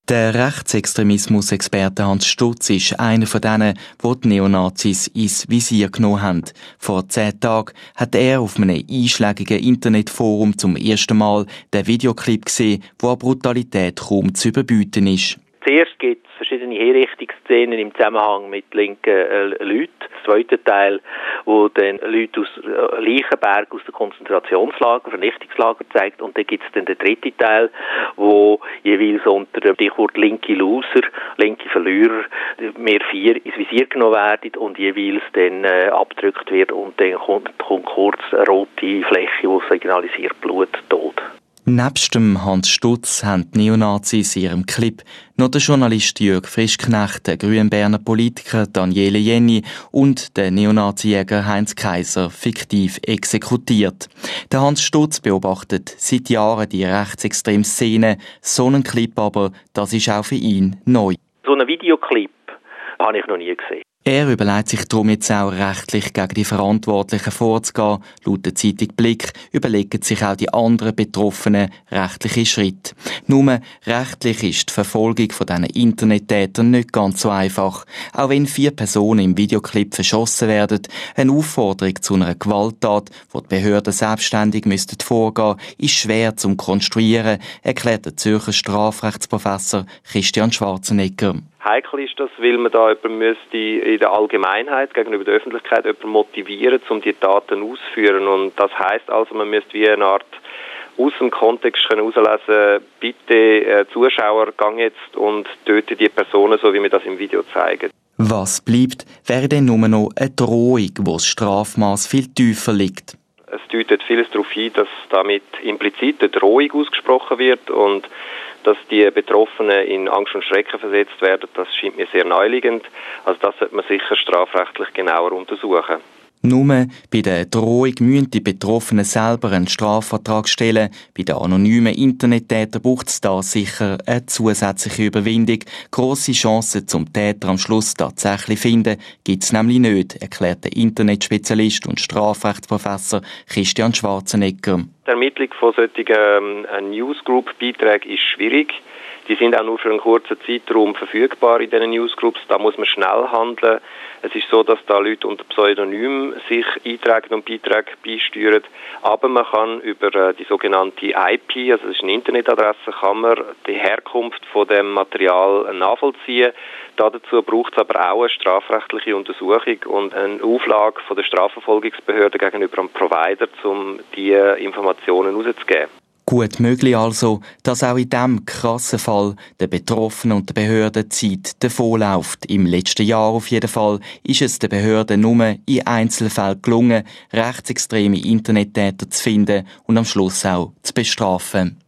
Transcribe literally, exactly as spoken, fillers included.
Der Rechtsextremismus-Experte Hans Stutz ist einer von denen, die die Neonazis ins Visier genommen haben. Vor zehn Tagen hat er auf einem einschlägigen Internetforum zum ersten Mal den Videoclip gesehen, wo an Brutalität kaum zu überbieten ist. Zuerst gibt es verschiedene Hinrichtungsszenen im Zusammenhang mit linken äh, Leuten. Der zweite Teil, wo dann Leute aus äh, Leichenberg, aus den Konzentrationslager, Vernichtungslager zeigt. Und dann gibt es dann den dritten Teil, wo jeweils unter dem Stichwort linke Loser, linke Verlierer, mehr vier ins Visier genommen werden und jeweils dann äh, abgedrückt wird. Und dann kommt, kommt kurz eine rote Fläche, die signalisiert Blut, Tod. Nebst dem Hans Stutz haben die Neonazis in ihrem Clip noch der Journalist Jörg Frischknecht, der Grünberner Politiker Daniele Jenny und der Neonazi-Jäger Heinz Kaiser fiktiv exekutiert. Der Hans Stutz beobachtet seit Jahren die rechtsextreme Szene. So ein Clip aber, das ist auch für ihn neu. So einen Videoclip habe ich noch nie gesehen. Er überlegt sich darum jetzt auch rechtlich gegen die Verantwortlichen vorzugehen. Laut der Zeitung Blick überlegen sich auch die anderen Betroffenen rechtliche Schritte. Nur rechtlich ist die Verfolgung von diesen Internettätern nicht ganz so einfach. Auch wenn vier Personen im Videoclip verschossen werden, eine Aufforderung zu einer Gewalttat, wo die Behörden selbstständig müssten vorgehen, ist schwer zu konstruieren, erklärt der Zürcher Strafrechtsprofessor Christian Schwarzenegger. Heikel ist das, weil man da jemanden müsste in der Allgemeinheit gegenüber der Öffentlichkeit jemanden motivieren, um die Taten auszuführen. Und das heisst also, man müsste wie eine Art aus dem Kontext herauslesen, bitte äh, Zuschauer, gang jetzt und töte die Personen, so wie wir das im Video zeigen. Was bleibt, wäre dann nur noch eine Drohung, wo das Strafmaß viel tiefer liegt. Es deutet vieles darauf hin, dass damit implizit eine Drohung ausgesprochen wird und dass die Betroffenen in Angst und Schrecken versetzt werden, das scheint mir sehr naheliegend. Also das sollte man sicher strafrechtlich genauer untersuchen. Nur bei der Drohung müssen die Betroffenen selber einen Strafvertrag stellen. Bei den anonymen Internettätern braucht es da sicher eine zusätzliche Überwindung. Grosse Chancen zum Täter am Schluss tatsächlich finden gibt es nämlich nicht, erklärt der Internetspezialist und Strafrechtsprofessor Christian Schwarzenegger. Die Ermittlung von solchen ähm, Newsgroup-Beiträgen ist schwierig. Die sind auch nur für einen kurzen Zeitraum verfügbar in diesen Newsgroups. Da muss man schnell handeln. Es ist so, dass da Leute unter Pseudonym sich eintragen und Beiträge beisteuern. Aber man kann über äh, die sogenannte I P, also das ist eine Internetadresse, kann man die Herkunft von dem Material nachvollziehen. Dazu braucht es aber auch eine strafrechtliche Untersuchung und eine Auflage von der Strafverfolgungsbehörde gegenüber dem Provider, um diese Informationen herauszugeben. Gut möglich also, dass auch in diesem krassen Fall der Betroffenen und der Behörden Zeit davonläuft. Im letzten Jahr auf jeden Fall ist es den Behörden nur in Einzelfällen gelungen, rechtsextreme Internettäter zu finden und am Schluss auch zu bestrafen.